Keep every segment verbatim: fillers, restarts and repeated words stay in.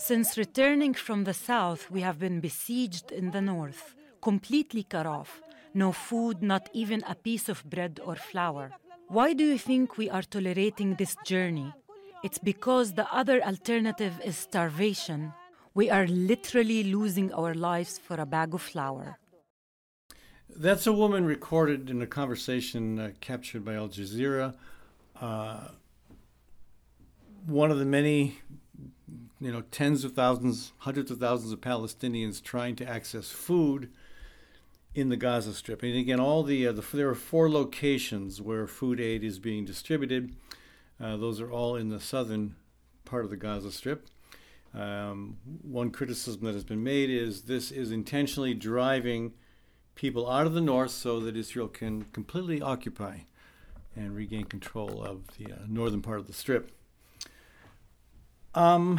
Since returning from the south, we have been besieged in the north, completely cut off. No food, not even a piece of bread or flour. Why do you think we are tolerating this journey? It's because the other alternative is starvation. We are literally losing our lives for a bag of flour. That's a woman recorded in a conversation uh, captured by Al Jazeera. Uh, one of the many, you know, tens of thousands, hundreds of thousands of Palestinians trying to access food in the Gaza Strip. And again, all the, uh, the there are four locations where food aid is being distributed. Uh, those are all in the southern part of the Gaza Strip. Um, one criticism that has been made is this is intentionally driving people out of the north so that Israel can completely occupy and regain control of the uh, northern part of the Strip. Um,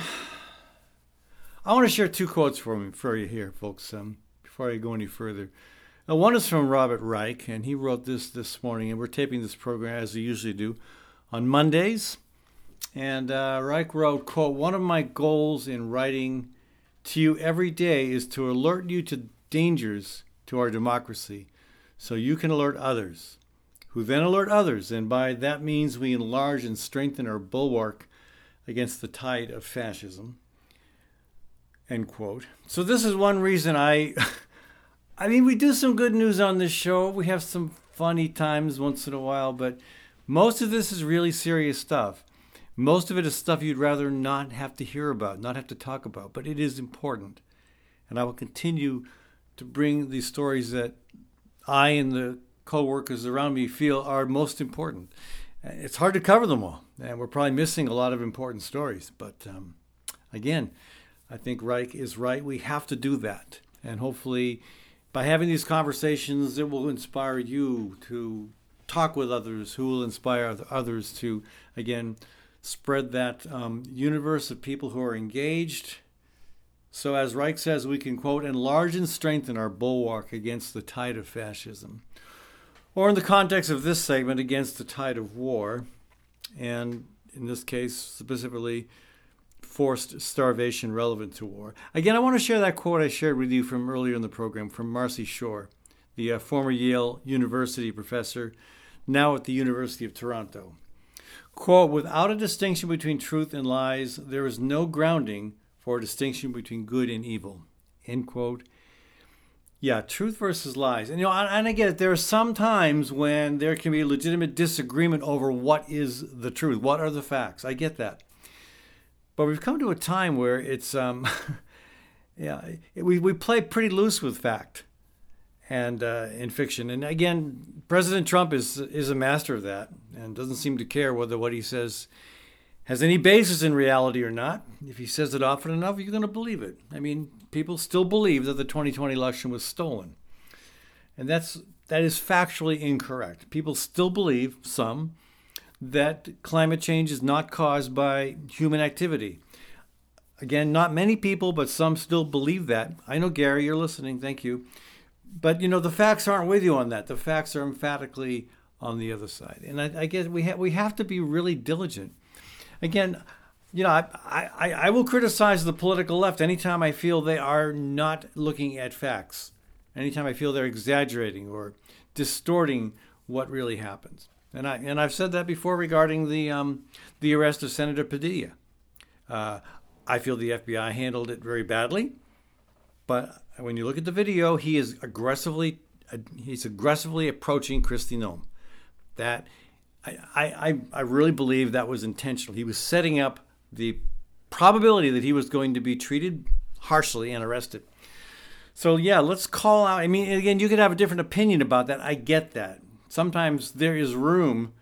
I want to share two quotes for me for you here, folks, um, before I go any further. Uh, one is from Robert Reich, and he wrote this this morning, and we're taping this program, as we usually do, on Mondays. And uh, Reich wrote, quote, "One of my goals in writing to you every day is to alert you to dangers to our democracy so you can alert others, who then alert others, and by that means we enlarge and strengthen our bulwark against the tide of fascism," end quote. So this is one reason I, I mean, we do some good news on this show. We have some funny times once in a while, but most of this is really serious stuff. Most of it is stuff you'd rather not have to hear about, not have to talk about, but it is important. And I will continue to bring these stories that I and the co-workers around me feel are most important. It's hard to cover them all, and we're probably missing a lot of important stories. But um, again, I think Reich is right. We have to do that. And hopefully by having these conversations, it will inspire you to talk with others who will inspire others to, again, spread that um, universe of people who are engaged. So as Reich says, we can, quote, enlarge and strengthen our bulwark against the tide of fascism. Or in the context of this segment, against the tide of war. And in this case, specifically, forced starvation relevant to war. Again, I want to share that quote I shared with you from earlier in the program from Marcy Shore, the uh, former Yale University professor, now at the University of Toronto. Quote, "Without a distinction between truth and lies, there is no grounding for a distinction between good and evil," end quote. Yeah, truth versus lies. And, you know, and I get it. There are some times when there can be a legitimate disagreement over what is the truth. What are the facts? I get that. But we've come to a time where it's, um, yeah, we, we play pretty loose with fact and uh, in fiction. And again, President Trump is is a master of that and doesn't seem to care whether what he says has any basis in reality or not. If he says it often enough, you're going to believe it. I mean, people still believe that the twenty twenty election was stolen. And that's that is factually incorrect. People still believe, some, that climate change is not caused by human activity. Again, not many people, but some still believe that. I know, Gary, you're listening. Thank you. But, you know, the facts aren't with you on that. The facts are emphatically on the other side. And I, I guess we, ha- we have to be really diligent. Again, you know, I, I, I will criticize the political left anytime I feel they are not looking at facts, anytime I feel they're exaggerating or distorting what really happens. And I and I've said that before regarding the um, the arrest of Senator Padilla. Uh, I feel the F B I handled it very badly, but when you look at the video, he is aggressively uh, he's aggressively approaching Kristi Noem. That I, I I really believe that was intentional. He was setting up the probability that he was going to be treated harshly and arrested. So yeah, let's call out. I mean, again, you could have a different opinion about that. I get that. Sometimes there is room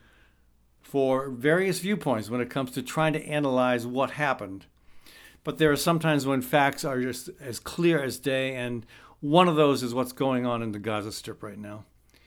for various viewpoints when it comes to trying to analyze what happened. But there are sometimes when facts are just as clear as day, and one of those is what's going on in the Gaza Strip right now.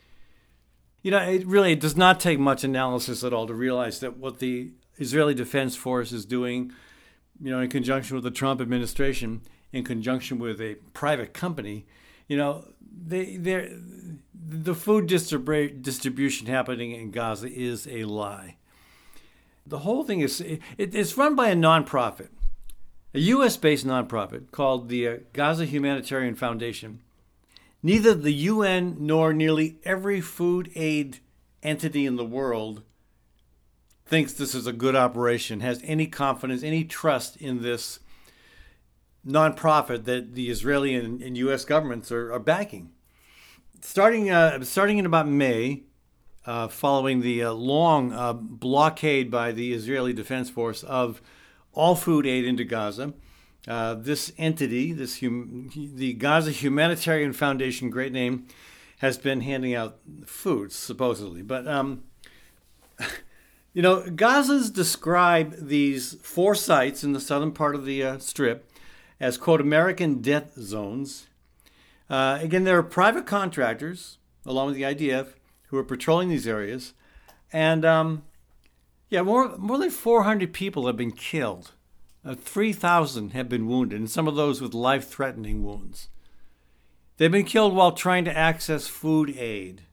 You know, it really it does not take much analysis at all to realize that what the Israeli Defense Force is doing, you know, in conjunction with the Trump administration, in conjunction with a private company, you know, they they're the food distrib- distribution happening in Gaza is a lie. The whole thing is, it, it's run by a nonprofit. a U S-based nonprofit called the uh, Gaza Humanitarian Foundation. Neither the U N nor nearly every food aid entity in the world thinks this is a good operation, has any confidence, any trust in this nonprofit that the Israeli and, and U S governments are, are backing. Starting uh, starting in about May, uh, following the uh, long uh, blockade by the Israeli Defense Force of all food aid into Gaza, uh, this entity, this hum- the Gaza Humanitarian Foundation, great name, has been handing out food, supposedly. But, um, you know, Gazans describe these four sites in the southern part of the uh, Strip as, quote, American death zones. Uh, again, there are private contractors, along with the I D F, who are patrolling these areas. And, um, yeah, more, more than four hundred people have been killed. Uh, three thousand have been wounded, and some of those with life-threatening wounds. They've been killed while trying to access food aid.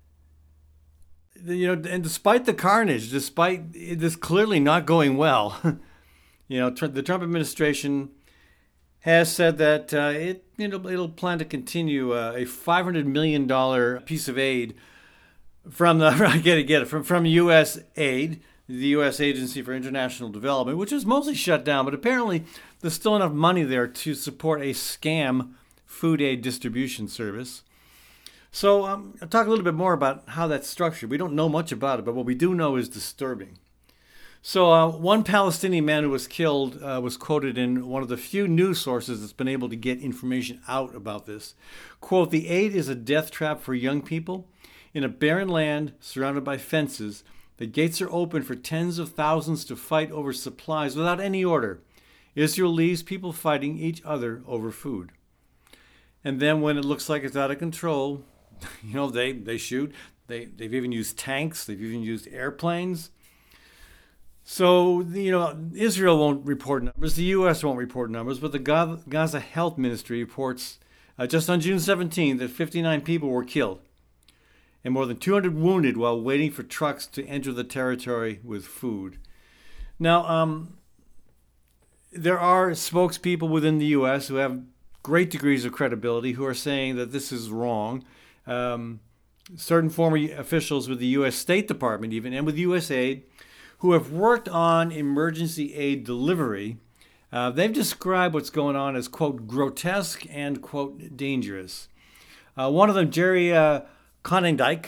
You know, and despite the carnage, despite this clearly not going well, you know, tr- the Trump administration has said that uh, it you know it'll plan to continue uh, a five hundred million dollars piece of aid from the I get it get it from from U S aid, the U S Agency for International Development, which is mostly shut down, but apparently there's still enough money there to support a scam food aid distribution service. So um, I'll talk a little bit more about how that's structured. We don't know much about it, but what we do know is disturbing. So uh, one Palestinian man who was killed uh, was quoted in one of the few news sources that's been able to get information out about this. Quote, "The aid is a death trap for young people. In a barren land surrounded by fences, the gates are open for tens of thousands to fight over supplies without any order. Israel leaves people fighting each other over food. And then when it looks like it's out of control, you know, they, they shoot. They, they've even used tanks. They've even used airplanes. So, you know, Israel won't report numbers. The U S won't report numbers. But the Gaza Health Ministry reports uh, just on June seventeenth that fifty-nine people were killed and more than two hundred wounded while waiting for trucks to enter the territory with food. Now, um, there are spokespeople within the U S who have great degrees of credibility who are saying that this is wrong. Um, certain former officials with the U S State Department even, and with U S Aid, who have worked on emergency aid delivery, uh, they've described what's going on as, quote, grotesque and, quote, dangerous. Uh, one of them, Jerry uh, Konyndyk,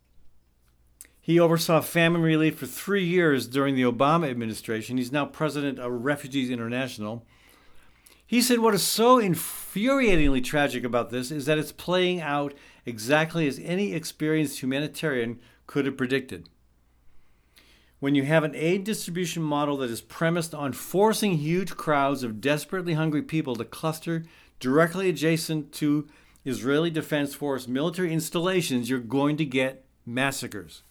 he oversaw famine relief for three years during the Obama administration. He's now president of Refugees International. He said what is so infuriatingly tragic about this is that it's playing out exactly as any experienced humanitarian could have predicted. When you have an aid distribution model that is premised on forcing huge crowds of desperately hungry people to cluster directly adjacent to Israeli Defense Force military installations, you're going to get massacres.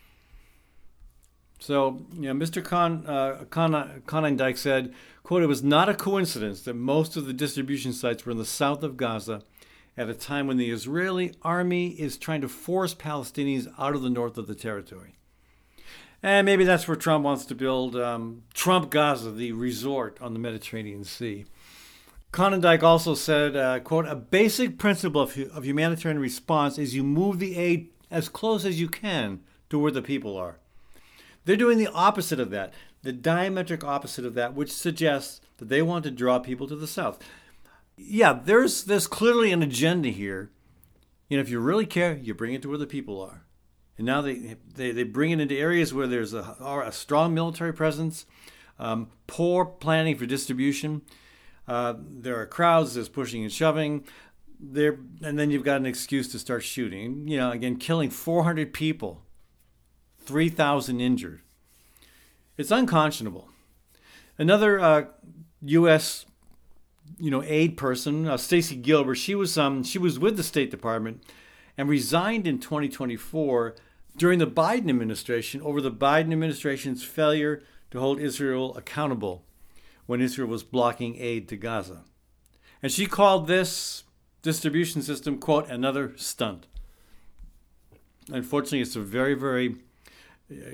So, you know, Mister Con, uh, Con, Konyndyk said, quote, "It was not a coincidence that most of the distribution sites were in the south of Gaza at a time when the Israeli army is trying to force Palestinians out of the north of the territory." And maybe that's where Trump wants to build um, Trump Gaza, the resort on the Mediterranean Sea. Konyndyk also said, uh, quote, "A basic principle of, of humanitarian response is you move the aid as close as you can to where the people are." They're doing the opposite of that, the diametric opposite of that, which suggests that they want to draw people to the south. Yeah, there's there's clearly an agenda here. You know, if you really care, you bring it to where the people are. And now they they, they bring it into areas where there's a, a strong military presence, um, poor planning for distribution. Uh, there are crowds that's pushing and shoving. There, and then you've got an excuse to start shooting. You know, again, killing four hundred people, three thousand injured. It's unconscionable. Another uh, U S you know aid person, uh, Stacy Gilbert, she was um she was with the State Department and resigned in twenty twenty-four during the Biden administration over the Biden administration's failure to hold Israel accountable when Israel was blocking aid to Gaza. And she called this distribution system, quote, another stunt. Unfortunately, it's a very, very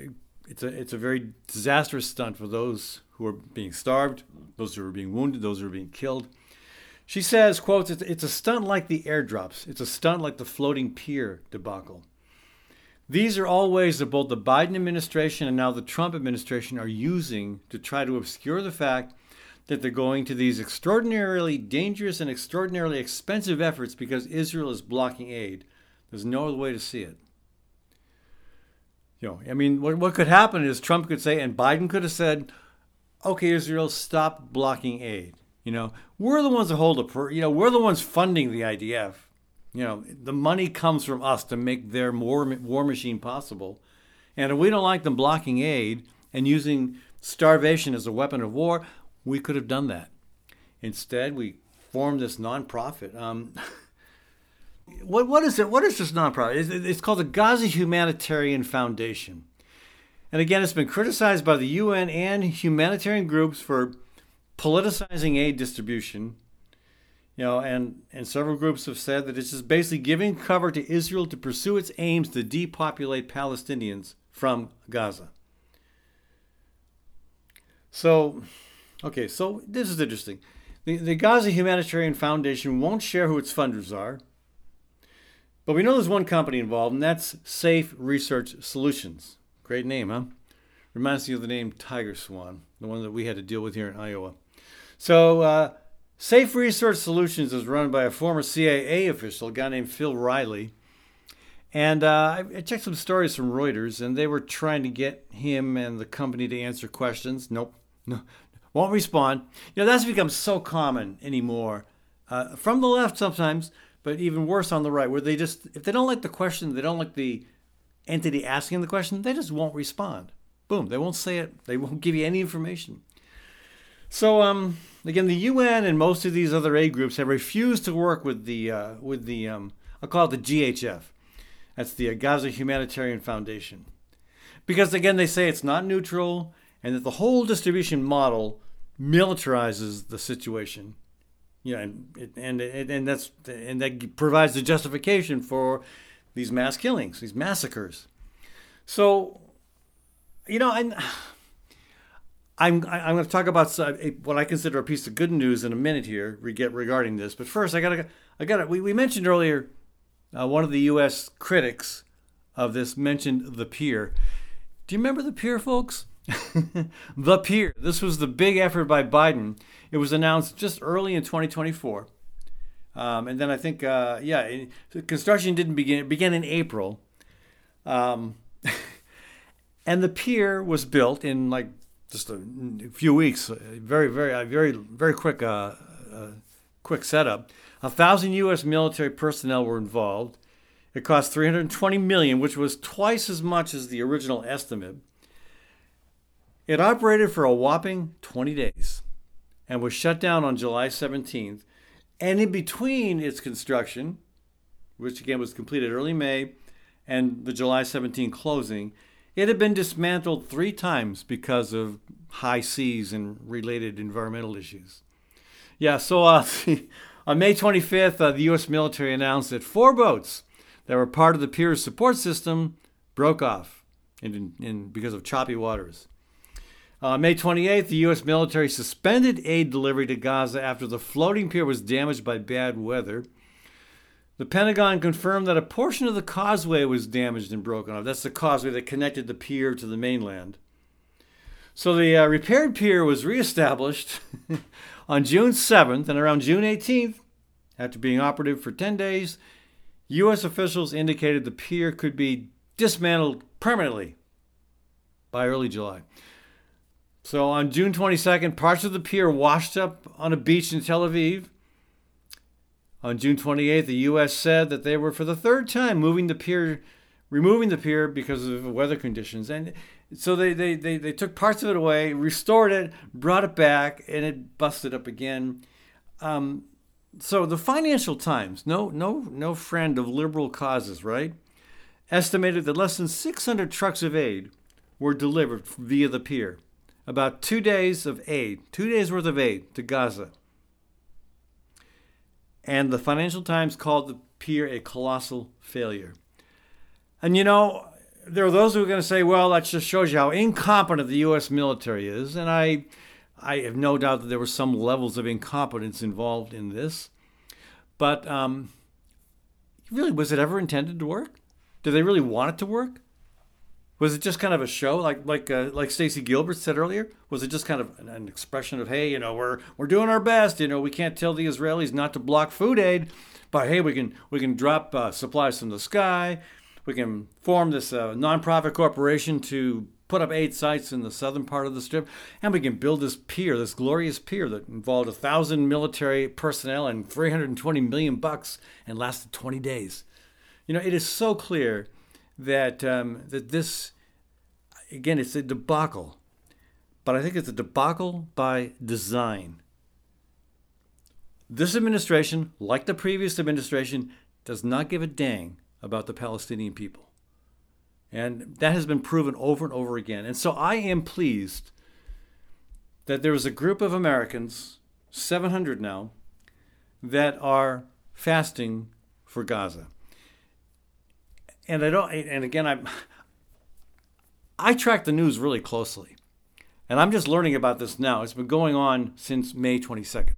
it's a it's a very disastrous stunt for those who are being starved, those who are being wounded, those who are being killed. She says, quotes, it's, it's a stunt like the airdrops. It's a stunt like the floating pier debacle. These are all ways that both the Biden administration and now the Trump administration are using to try to obscure the fact that they're going to these extraordinarily dangerous and extraordinarily expensive efforts because Israel is blocking aid. There's no other way to see it. You know, I mean, what, what could happen is Trump could say, and Biden could have said, okay, Israel, stop blocking aid. You know, we're the ones that hold the, you know, we're the ones funding the I D F. You know, the money comes from us to make their war, war machine possible. And if we don't like them blocking aid and using starvation as a weapon of war, we could have done that. Instead, we formed this nonprofit. Um, what what is it? What is this nonprofit? It's, it's called the Gaza Humanitarian Foundation. And again, it's been criticized by the U N and humanitarian groups for politicizing aid distribution. You know, and, and several groups have said that it's just basically giving cover to Israel to pursue its aims to depopulate Palestinians from Gaza. So, okay, so this is interesting. The, the Gaza Humanitarian Foundation won't share who its funders are, but we know there's one company involved, and that's Safe Research Solutions. Great name, huh? Reminds me of the name Tiger Swan, the one that we had to deal with here in Iowa. So, uh, Safe Research Solutions is run by a former C I A official, a guy named Phil Riley. And uh, I checked some stories from Reuters, and they were trying to get him and the company to answer questions. Nope, no, won't respond. You know, that's become so common anymore. Uh, from the left sometimes, but even worse on the right, where they just, if they don't like the question, they don't like the entity asking the question, they just won't respond. Boom, they won't say it. They won't give you any information. So, um, again, the U N and most of these other aid groups have refused to work with the, uh, with the um, I'll call it the G H F. That's the Gaza Humanitarian Foundation. Because, again, they say it's not neutral and that the whole distribution model militarizes the situation. You know, and, and, and, and, that's, and that provides the justification for these mass killings, these massacres. So, you know, I'm, I'm, I'm going to talk about what I consider a piece of good news in a minute here regarding this. But first, I got to, I got to, we, we mentioned earlier, uh, one of the U S critics of this mentioned the pier. Do you remember the pier, folks? The pier. This was the big effort by Biden. It was announced just early in twenty twenty-four. Um, and then I think, uh, yeah, it, construction didn't begin. It began in April. Um, and the pier was built in like just a few weeks. Very, very, very, very quick, uh, uh, quick setup. A thousand U S military personnel were involved. It cost three hundred twenty million dollars, which was twice as much as the original estimate. It operated for a whopping twenty days and was shut down on July seventeenth. And in between its construction, which again was completed early May, and the July seventeenth closing, it had been dismantled three times because of high seas and related environmental issues. Yeah, so uh, on May twenty-fifth, uh, the U S military announced that four boats that were part of the pier's support system broke off in, in, in, because of choppy waters. On uh, May twenty-eighth, the U S military suspended aid delivery to Gaza after the floating pier was damaged by bad weather. The Pentagon confirmed that a portion of the causeway was damaged and broken off. That's the causeway that connected the pier to the mainland. So the uh, repaired pier was reestablished on June seventh, and around June eighteenth, after being operative for ten days, U S officials indicated the pier could be dismantled permanently by early July. So on June twenty-second, parts of the pier washed up on a beach in Tel Aviv. On June twenty-eighth, the U S said that they were for the third time moving the pier, removing the pier because of weather conditions. And so they, they, they, they took parts of it away, restored it, brought it back, and it busted up again. Um, so the Financial Times, no, no, no friend of liberal causes, right, estimated that less than six hundred trucks of aid were delivered via the pier. About two days of aid, two days worth of aid to Gaza. And the Financial Times called the pier a colossal failure. And you know, there are those who are going to say, well, that just shows you how incompetent the U S military is. And I, I have no doubt that there were some levels of incompetence involved in this. But um, really, was it ever intended to work? Did they really want it to work? Was it just kind of a show, like like uh, like Stacy Gilbert said earlier? Was it just kind of an, an expression of, hey, you know, we're we're doing our best. You know, we can't tell the Israelis not to block food aid, but hey, we can we can drop uh, supplies from the sky. We can form this uh, nonprofit corporation to put up eight sites in the southern part of the strip, and we can build this pier, this glorious pier that involved a thousand military personnel and three hundred twenty million bucks and lasted twenty days. You know, it is so clear that um, that this, again, it's a debacle, but I think it's a debacle by design. This administration, like the previous administration, does not give a dang about the Palestinian people. And that has been proven over and over again. And so I am pleased that there is a group of Americans, seven hundred now, that are fasting for Gaza. And I don't, and again, I'm, I track the news really closely. And I'm just learning about this now. It's been going on since May twenty-second.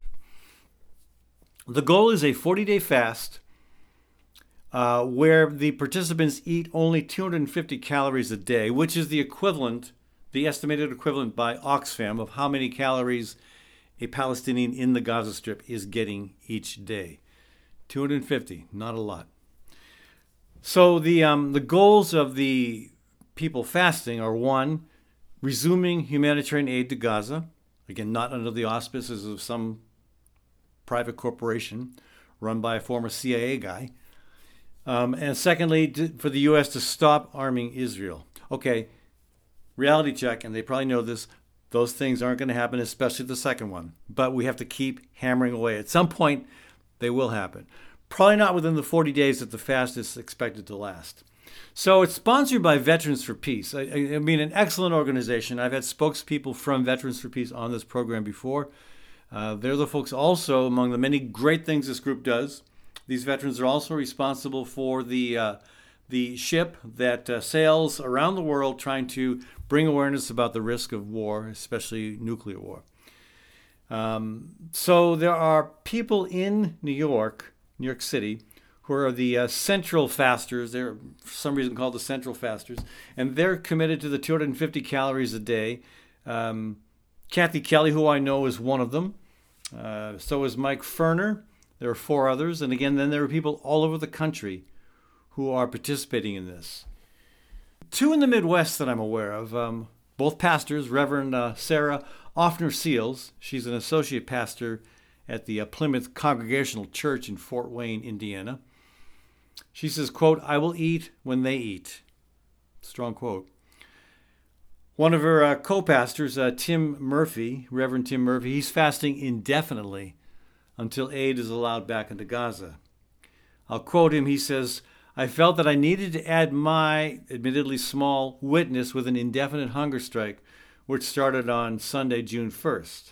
The goal is a forty-day fast uh, where the participants eat only two hundred fifty calories a day, which is the equivalent, the estimated equivalent by Oxfam of how many calories a Palestinian in the Gaza Strip is getting each day. two hundred fifty, not a lot. So the um, the goals of the people fasting are, one, resuming humanitarian aid to Gaza, again, not under the auspices of some private corporation run by a former C I A guy. Um, and secondly, to, for the U S to stop arming Israel. Okay, reality check, and they probably know this, those things aren't going to happen, especially the second one. But we have to keep hammering away. At some point, they will happen. Probably not within the forty days that the fast is expected to last. So it's sponsored by Veterans for Peace. I, I mean, an excellent organization. I've had spokespeople from Veterans for Peace on this program before. Uh, they're the folks also, among the many great things this group does. These veterans are also responsible for the uh, the ship that uh, sails around the world trying to bring awareness about the risk of war, especially nuclear war. Um, so there are people in New York, New York City, who are the uh, central fasters. They're for some reason called the central fasters, and they're committed to the two hundred fifty calories a day. Um, Kathy Kelly, who I know, is one of them. Uh, so is Mike Ferner. There are four others, and again, then there are people all over the country who are participating in this. Two in the Midwest that I'm aware of, um, both pastors, Reverend uh, Sarah Offner Seals. She's an associate pastor at the uh, Plymouth Congregational Church in Fort Wayne, Indiana. She says, quote, "I will eat when they eat." Strong quote. One of her uh, co-pastors, uh, Tim Murphy, Reverend Tim Murphy, he's fasting indefinitely until aid is allowed back into Gaza. I'll quote him. He says, "I felt that I needed to add my, admittedly small, witness with an indefinite hunger strike, which started on Sunday, June first.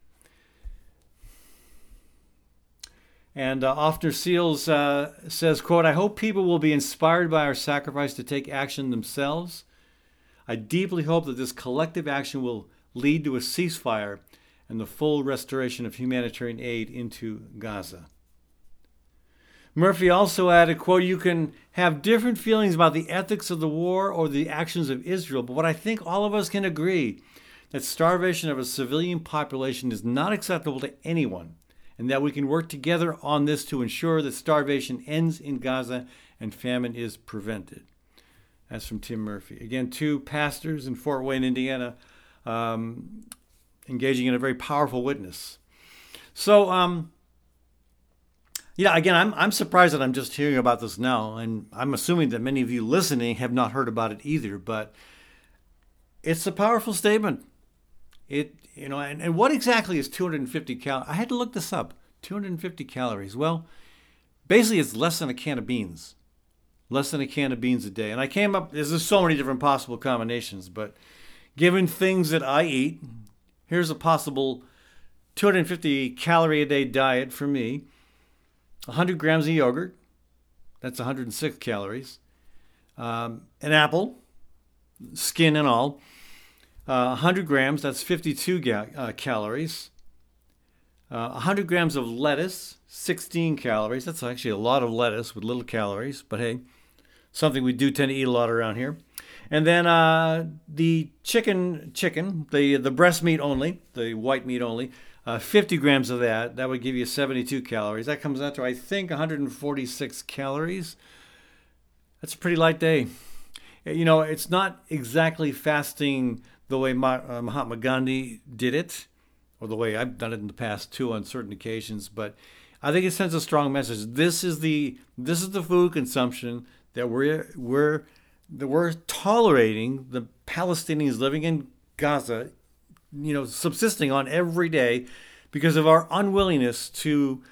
And uh, Offner Seals uh, says, quote, "I hope people will be inspired by our sacrifice to take action themselves. I deeply hope that this collective action will lead to a ceasefire and the full restoration of humanitarian aid into Gaza." Murphy also added, quote, "You can have different feelings about the ethics of the war or the actions of Israel, but what I think all of us can agree that starvation of a civilian population is not acceptable to anyone, and that we can work together on this to ensure that starvation ends in Gaza and famine is prevented." That's from Tim Murphy. Again, two pastors in Fort Wayne, Indiana, um, engaging in a very powerful witness. So, um, yeah, again, I'm I'm surprised that I'm just hearing about this now, and I'm assuming that many of you listening have not heard about it either. But it's a powerful statement. It you know, and, and what exactly is two hundred fifty calories? I had to look this up. two hundred fifty calories. Well, basically, it's less than a can of beans. Less than a can of beans a day. And I came up, there's just so many different possible combinations, but given things that I eat, here's a possible two hundred fifty calorie a day diet for me. one hundred grams of yogurt, that's one hundred six calories. Um, an apple, skin and all. Uh, one hundred grams, that's fifty-two ga- uh, calories. Uh, one hundred grams of lettuce, sixteen calories. That's actually a lot of lettuce with little calories, but hey, something we do tend to eat a lot around here. And then uh, the chicken, chicken, the the breast meat only, the white meat only, uh, fifty grams of that. That would give you seventy-two calories. That comes out to, I think, one hundred forty-six calories. That's a pretty light day. You know, it's not exactly fasting the way Mahatma Gandhi did it, or the way I've done it in the past too on certain occasions, but I think it sends a strong message. This is the this is the food consumption that we're we're that we're tolerating the Palestinians living in Gaza, you know, subsisting on every day because of our unwillingness to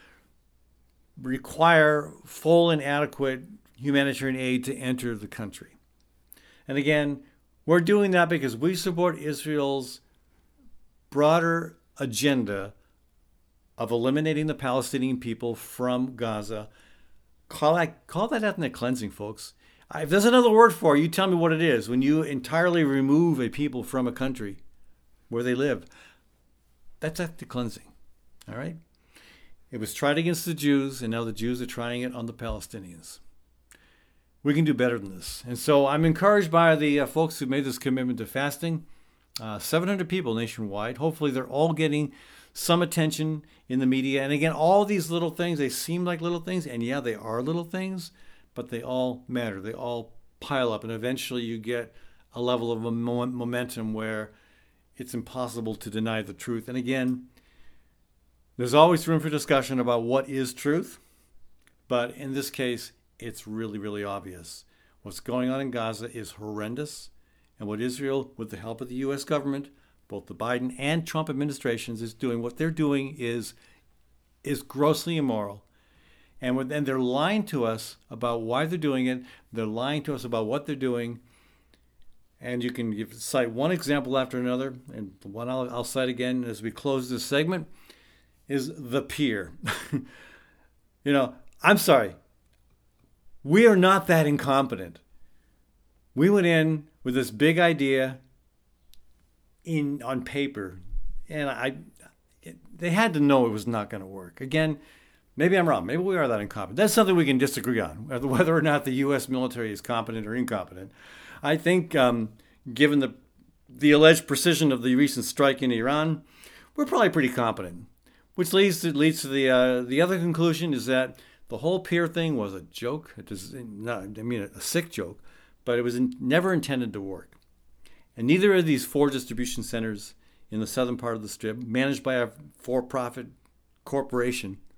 require full and adequate humanitarian aid to enter the country. And again, we're doing that because we support Israel's broader agenda of eliminating the Palestinian people from Gaza. Call that, call that ethnic cleansing, folks. If there's another word for it, you tell me what it is. When you entirely remove a people from a country where they live, that's ethnic cleansing. All right? It was tried against the Jews, and now the Jews are trying it on the Palestinians. We can do better than this. And so I'm encouraged by the uh, folks who made this commitment to fasting. Uh, seven hundred people nationwide. Hopefully they're all getting some attention in the media. And again, all these little things, they seem like little things. And yeah, they are little things, but they all matter. They all pile up. And eventually you get a level of momentum where it's impossible to deny the truth. And again, there's always room for discussion about what is truth. But in this case, it's really, really obvious. What's going on in Gaza is horrendous. And what Israel, with the help of the U S government, both the Biden and Trump administrations, is doing, what they're doing is, is grossly immoral. And when, and they're lying to us about why they're doing it. They're lying to us about what they're doing. And you can give, cite one example after another. And the one I'll, I'll cite again as we close this segment is the pier. You know, I'm sorry. We are not that incompetent. We went in with this big idea in on paper, and I they had to know it was not going to work. Again, maybe I'm wrong. Maybe we are that incompetent. That's something we can disagree on, whether or not the U S military is competent or incompetent. I think, um, given the the alleged precision of the recent strike in Iran, we're probably pretty competent. Which leads to leads to the uh, the other conclusion is that the whole pier thing was a joke. It is not, I mean, a sick joke, but it was in, never intended to work. And neither of these four distribution centers in the southern part of the Strip, managed by a for-profit corporation,